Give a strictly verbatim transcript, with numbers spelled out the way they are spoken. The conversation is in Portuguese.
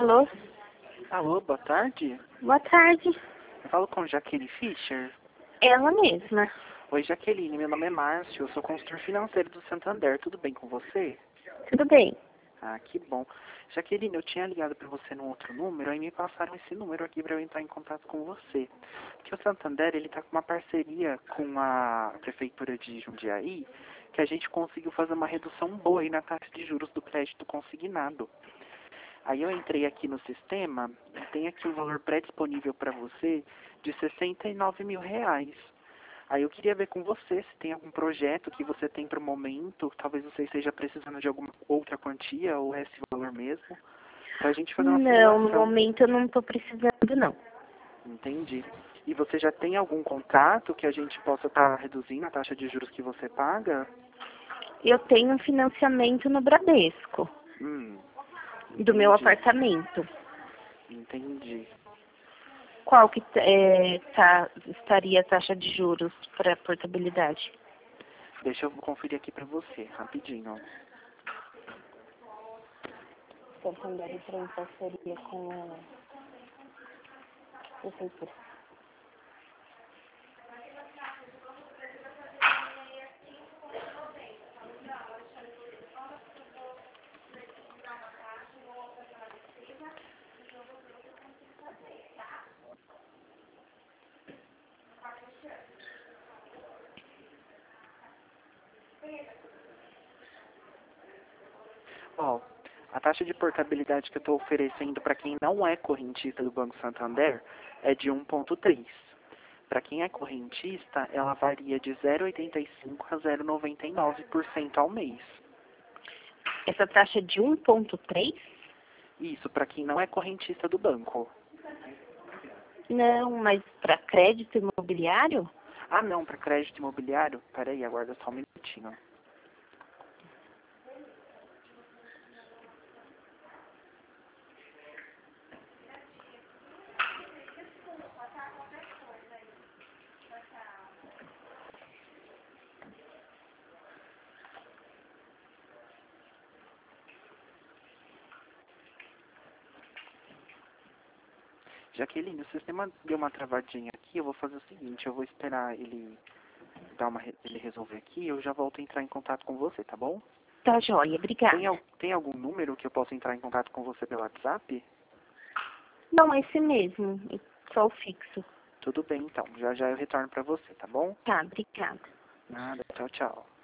Alô? Alô, boa tarde. Boa tarde. Eu falo com Jaqueline Fischer. Ela mesma. Oi, Jaqueline, meu nome é Márcio, eu sou consultor financeiro do Santander, tudo bem com você? Tudo bem. Ah, que bom. Jaqueline, eu tinha ligado para você num outro número, aí me passaram esse número aqui para eu entrar em contato com você. Porque o Santander, ele tá com uma parceria com a Prefeitura de Jundiaí, que a gente conseguiu fazer uma redução boa aí na taxa de juros do crédito consignado. Aí eu entrei aqui no sistema e tem aqui um valor pré-disponível para você de sessenta e nove mil reais. Aí eu queria ver com você se tem algum projeto que você tem para o momento, talvez você esteja precisando de alguma outra quantia ou esse valor mesmo, para a gente fazer uma Não, no simulação. momento eu não estou precisando, não. Entendi. E você já tem algum contrato que a gente possa estar reduzindo a taxa de juros que você paga? Eu tenho um financiamento no Bradesco, Hum, do meu entendi. apartamento. Entendi. Qual que é, tá, estaria a taxa de juros para portabilidade? Deixa eu conferir aqui para você, rapidinho. Santander entrou em parceria com a prefeitura. Ó, a taxa de portabilidade que eu estou oferecendo para quem não é correntista do Banco Santander é de um vírgula três. Para quem é correntista, ela varia de zero vírgula oitenta e cinco a zero vírgula noventa e nove por cento ao mês. Essa taxa de um ponto três? Isso, para quem não é correntista do banco. Não, mas para crédito imobiliário? Ah, não, para crédito imobiliário? Peraí, aguarda só um minutinho. Jaqueline, o sistema deu uma travadinha aqui, eu vou fazer o seguinte, eu vou esperar ele dar uma, re- ele resolver aqui, eu já volto a entrar em contato com você, tá bom? Tá joia, obrigada. Tem, al- tem algum número que eu possa entrar em contato com você pelo WhatsApp? Não, esse mesmo, só o fixo. Tudo bem, então. Já já eu retorno para você, tá bom? Tá, obrigada. Nada. Tchau, tchau.